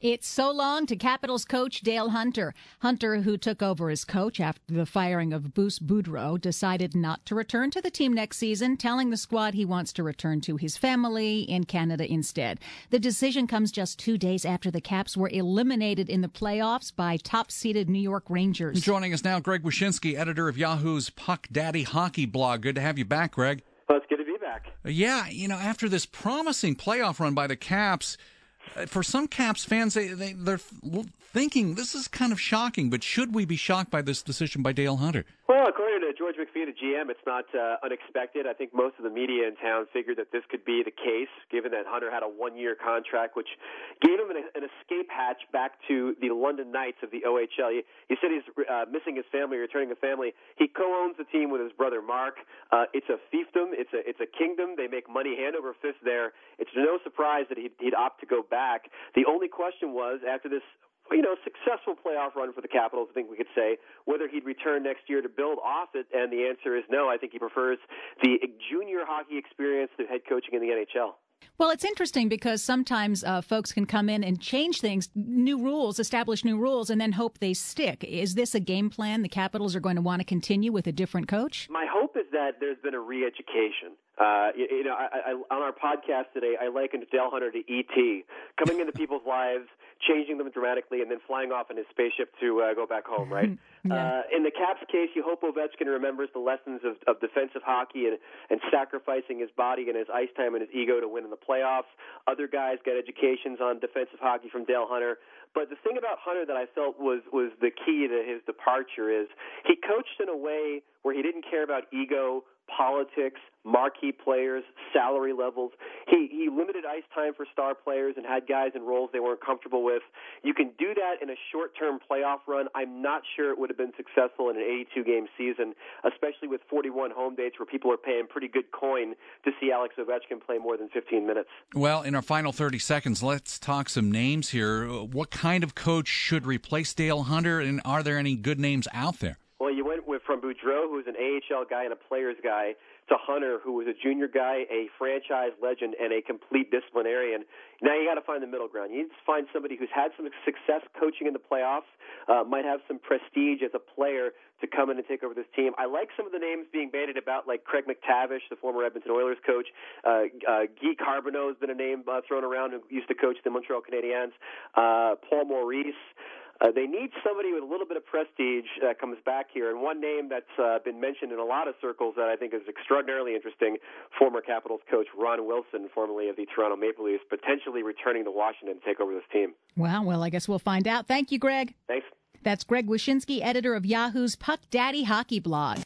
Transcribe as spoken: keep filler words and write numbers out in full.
It's so long to Capitals coach Dale Hunter. Hunter, who took over as coach after the firing of Bruce Boudreau, decided not to return to the team next season, telling the squad he wants to return to his family in Canada instead. The decision comes just two days after the Caps were eliminated in the playoffs by top-seeded New York Rangers. Joining us now, Greg Wyshynski, editor of Yahoo's Puck Daddy Hockey blog. Good to have you back, Greg. Well, it's good to be back. Yeah, you know, after this promising playoff run by the Caps, for some Caps fans, they, they, they're thinking this is kind of shocking, but should we be shocked by this decision by Dale Hunter? Well, according to George McPhee, the G M, it's not uh, unexpected. I think most of the media in town figured that this could be the case, given that Hunter had a one-year contract, which gave him an, an escape hatch back to the London Knights of the O H L. He, he said he's uh, missing his family, returning the family. He co-owns the team with his brother Mark. Uh, it's a fiefdom. It's a it's a kingdom. They make money hand over fist there. It's no surprise that he'd, he'd opt to go back. The only question was, after this you know, successful playoff run for the Capitals, I think we could say, whether he'd return next year to build off it, and the answer is no. I think he prefers the junior hockey experience to head coaching in the N H L. Well, it's interesting because sometimes uh, folks can come in and change things, new rules, establish new rules, and then hope they stick. Is this a game plan the Capitals are going to want to continue with a different coach? My hope is that there's been a re-education. Uh, you, you know, I, I, on our podcast today, I likened Dale Hunter to E T, coming into people's lives, changing them dramatically, and then flying off in his spaceship to uh, go back home, right? yeah. uh, in the Caps case, you hope Ovechkin remembers the lessons of, of defensive hockey and, and sacrificing his body and his ice time and his ego to win in the playoffs. Other guys got educations on defensive hockey from Dale Hunter. But the thing about Hunter that I felt was, was the key to his departure is he coached in a way where he didn't care about ego, politics, marquee players, salary levels. He he limited ice time for star players and had guys in roles they weren't comfortable with. You can do that in a short-term playoff run. I'm not sure it would have been successful in an eighty-two game season, especially with forty-one home dates where people are paying pretty good coin to see Alex Ovechkin play more than fifteen minutes. Well, in our final thirty seconds, let's talk some names here. What kind of coach should replace Dale Hunter, and are there any good names out there? Well, you went with from Boudreau, who's an A H L guy and a player's guy, to Hunter, who was a junior guy, a franchise legend, and a complete disciplinarian. Now you got to find the middle ground. You need to find somebody who's had some success coaching in the playoffs, uh, might have some prestige as a player to come in and take over this team. I like some of the names being bandied about, like Craig McTavish, the former Edmonton Oilers coach. Uh, uh, Guy Carbonneau has been a name uh, thrown around, who used to coach the Montreal Canadiens. Uh, Paul Maurice. Uh, they need somebody with a little bit of prestige that comes back here. And one name that's uh, been mentioned in a lot of circles that I think is extraordinarily interesting, former Capitals coach Ron Wilson, formerly of the Toronto Maple Leafs, potentially returning to Washington to take over this team. Wow, well, I guess we'll find out. Thank you, Greg. Thanks. That's Greg Wyshynski, editor of Yahoo's Puck Daddy Hockey blog.